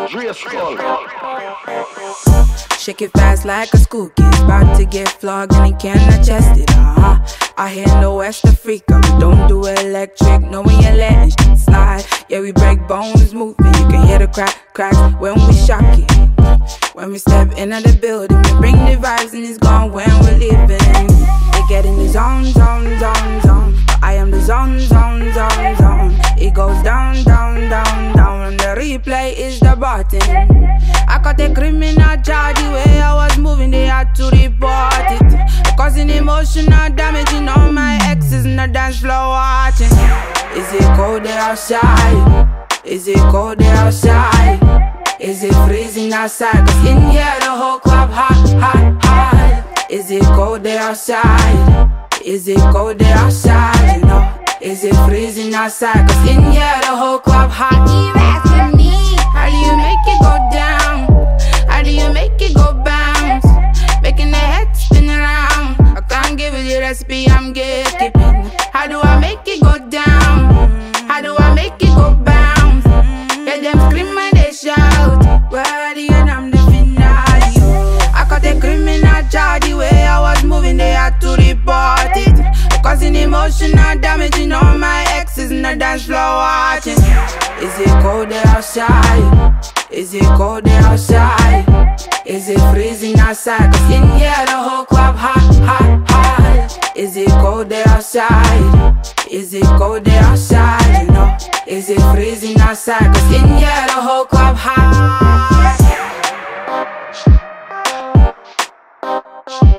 Shake it fast like a school kid, about to get flogged and he cannot chest it. I hear no West Africa, we don't do electric, no we ain't letting shit slide. Yeah, we break bones moving, you can hear the cracks when we shock it. When we step into the building, we bring the vibes and it's gone when we're leaving. They get in the zone. I am the zone. It goes down. And the replay is the button. I caught a criminal charge the way I was moving, they had to report it. Causing emotional damage, you know my exes in the dance floor watching. Is it cold there outside? Is it cold there outside? Is it freezing outside? Cause in here the whole club hot. Is it cold there outside? Is it cold there outside? You know, is it freezing outside? Cause in here the whole club hot. You asking me, how do you make it go down? How do you make it go bounce? Making the head spin around. I can't give you the recipe, I'm gatekeeping. How do I make it go down? How do I make it go bounce? Yeah, them scream and they shout. Worthy and I'm the finale. I caught a criminal charge the way I was moving, they had to report it. Causing emotional damage, you know my exes in the dance floor watching. Is it cold there outside? Is it cold there outside? Is it freezing outside? Cause in here the whole club hot. Is it cold there outside? Is it cold there outside? You know, is it freezing outside? Cause in here the whole club hot.